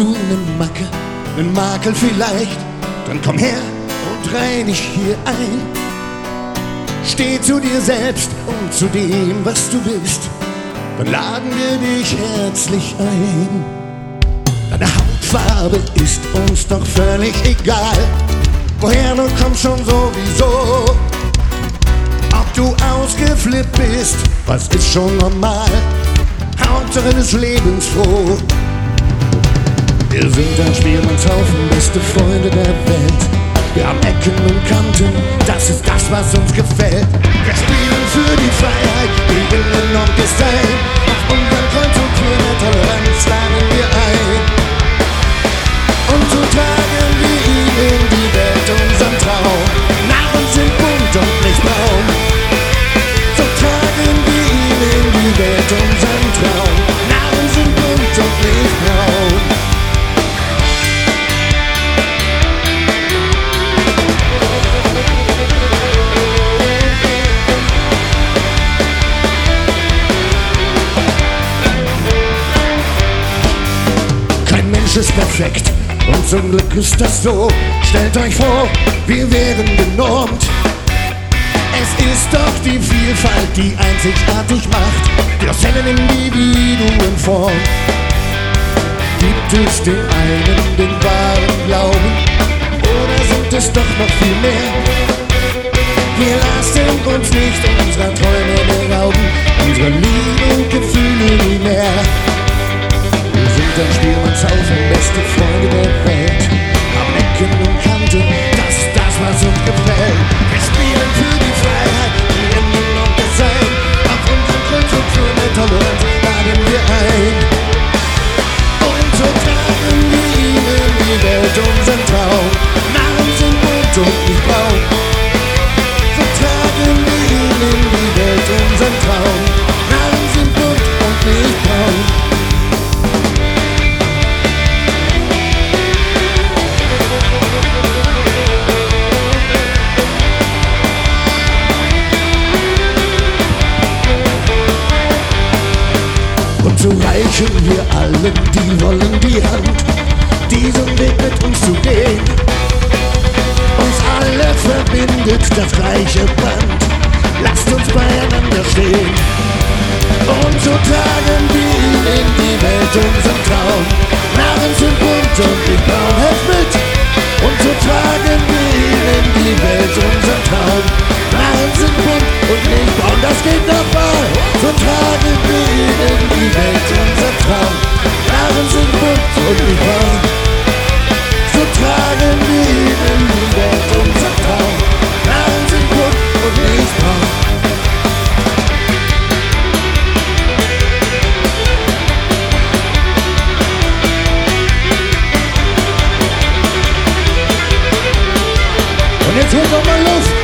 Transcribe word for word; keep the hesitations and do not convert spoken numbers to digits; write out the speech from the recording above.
du nen Macke, nen Makel vielleicht, dann komm her und reih dich hier ein. Steh zu dir selbst und zu dem, was du bist, dann laden wir dich herzlich ein. Deine Hautfarbe ist uns doch völlig egal, woher du kommst schon sowieso. Ob du ausgeflippt bist, was ist schon normal, Hauptsache des Lebens froh. Wir sind ein Spielmannshaufen, beste Freunde der Welt. Wir haben Ecken und Kanten, das ist das, was uns gefällt. Wir spielen für die Freiheit, die Willen und Gestalt. Auf unseren Kreuz und Quer der Toleranz laden wir ein. Und so tragen wir ihn in die Welt, unseren Traum. Narren sind bunt und nicht braun. So tragen wir ihn in die Welt, unseren Traum. Narren sind bunt und nicht braun. Ist perfekt und zum Glück ist das so. Stellt euch vor, wir wären genormt. Es ist doch die Vielfalt, die einzigartig macht, die aus hellen Individuen formt. Gibt es den einen den wahren Glauben, oder sind es doch noch viel mehr? Wir lassen uns nicht unserer Träume berauben, unsere Liebe und Gefühle nie mehr. Wir sind ein Spielmannshaufen, beste Freunde der Welt. Haben Ecken und Kanten, das ist das, was uns gefällt. Wir spielen für die Freiheit, die Innen und das Sein. Auf unserem Kreuz und für eine Toleranz laden wir ein. Und so tragen wir ihn in die Welt, unseren Traum. Narren sind bunt und nicht braun. So tragen wir ihn in die Welt, unseren Traum. Narren sind bunt und nicht braun. So reichen wir allen, die wollen die Hand, diesen Weg mit uns zu gehen. Uns alle verbindet das gleiche Band, lasst uns beieinander stehen. Und so tragen wir ihn in die Welt, unseren Traum. Narren sind bunt und nicht braun, helft mit! Und so tragen wir ihn in die Welt, unseren Traum. Narren sind bunt und nicht braun, das geht noch mal. So tragen wir ihn in die Welt, unser Traum. Narren sind bunt und nicht braun. So tragen wir ihn in die Welt, unser Traum. Narren sind bunt und nicht braun. Und jetzt holt doch mal Luft!